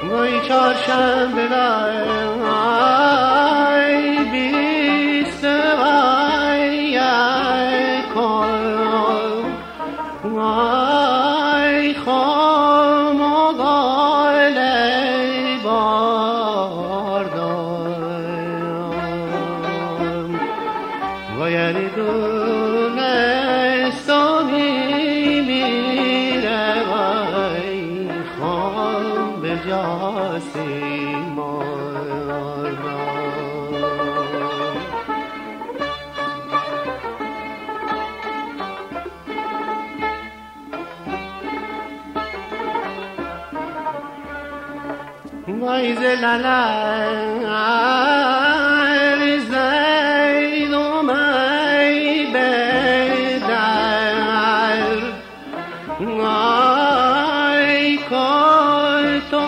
وای چهارشنبه وای بیست وای کن وای خام و گاله باردارم وای علی دونستانی میره وای خام به جاسی ماردارم وای زلالای زید و می بدر وای کل تو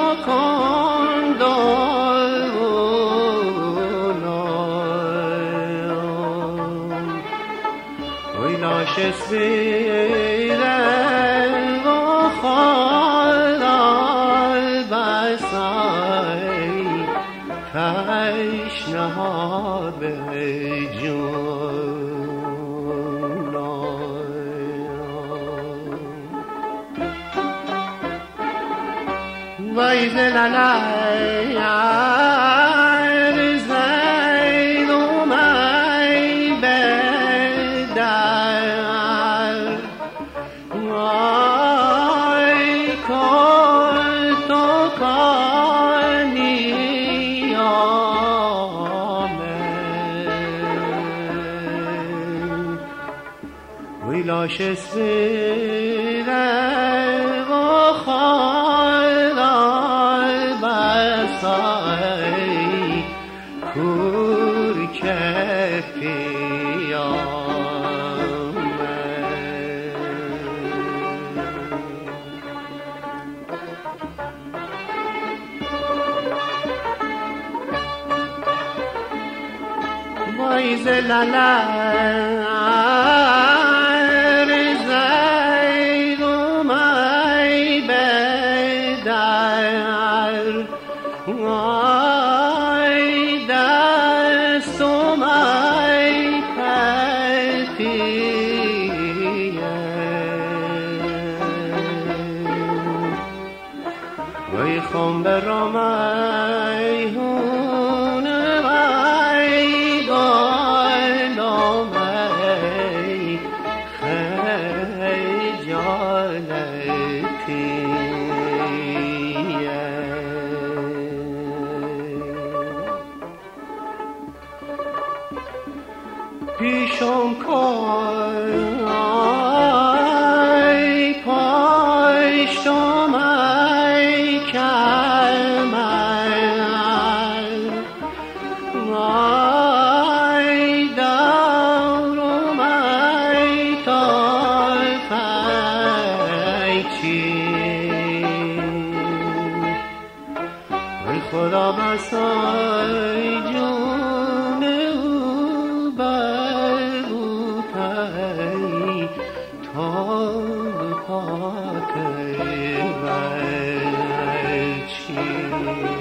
کندونایم وای لاش سویره و خالای بسای پیشنهاد به جونایم وای زلالای زید و می بدر وای کل تو کنی آمد وی لاش سفیره و خالای بسای کور کفی آمد وای زلالای زید و می بدر وای دست و می پتیه وای خم برام ایهونه وای گلام ای خجالتیه پیشم کن ای پشتم ای کمر وای دورم ای طرفی چین وای خدا بسای جون او بربوتی تا پاک برچین